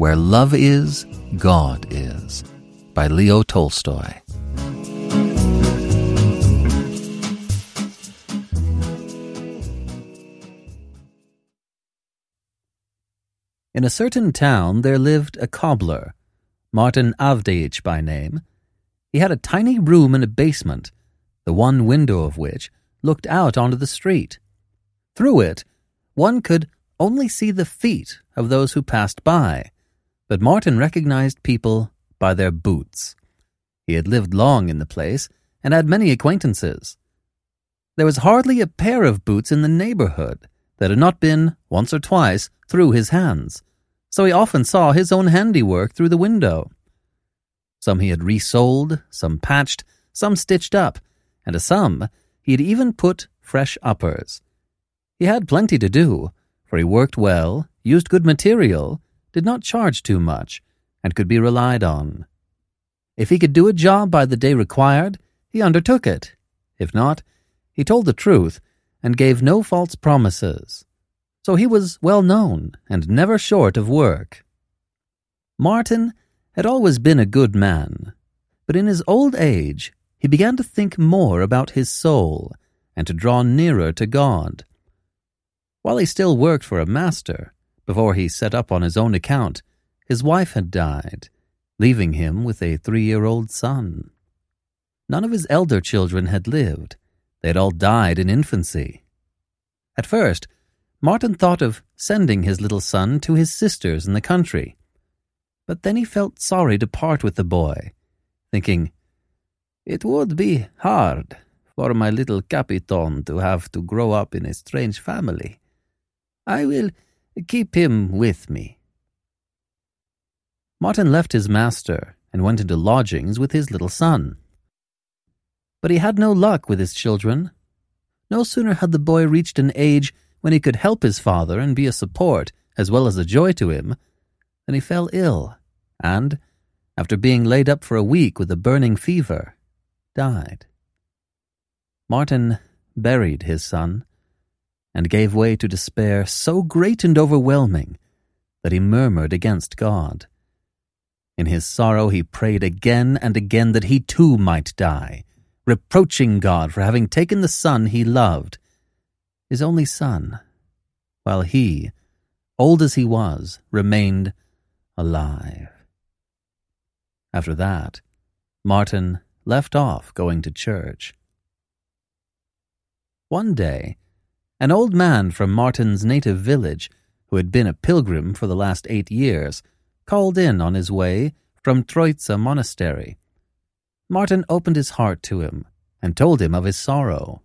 Where Love Is, God Is, by Leo Tolstoy. In a certain town there lived a cobbler, Martin Avdeich by name. He had a tiny room in a basement, the one window of which looked out onto the street. Through it, one could only see the feet of those who passed by, but Martin recognized people by their boots. He had lived long in the place and had many acquaintances. There was hardly a pair of boots in the neighborhood that had not been, once or twice, through his hands, so he often saw his own handiwork through the window. Some he had resoled, some patched, some stitched up, and to some he had even put fresh uppers. He had plenty to do, for he worked well, used good material, did not charge too much, and could be relied on. If he could do a job by the day required, he undertook it. If not, he told the truth and gave no false promises. So he was well known and never short of work. Martin had always been a good man, but in his old age he began to think more about his soul and to draw nearer to God. While he still worked for a master, before he set up on his own account, his wife had died, leaving him with a 3-year-old son. None of his elder children had lived. They had all died in infancy. At first, Martin thought of sending his little son to his sisters in the country, but then he felt sorry to part with the boy, thinking, "It would be hard for my little Capiton to have to grow up in a strange family. I will keep him with me." Martin left his master and went into lodgings with his little son. But he had no luck with his children. No sooner had the boy reached an age when he could help his father and be a support as well as a joy to him, than he fell ill and, after being laid up for a week with a burning fever, died. Martin buried his son and gave way to despair so great and overwhelming that he murmured against God. In his sorrow he prayed again and again that he too might die, reproaching God for having taken the son he loved, his only son, while he, old as he was, remained alive. After that, Martin left off going to church. One day, an old man from Martin's native village, who had been a pilgrim for the last 8 years, called in on his way from Troitsa Monastery. Martin opened his heart to him and told him of his sorrow.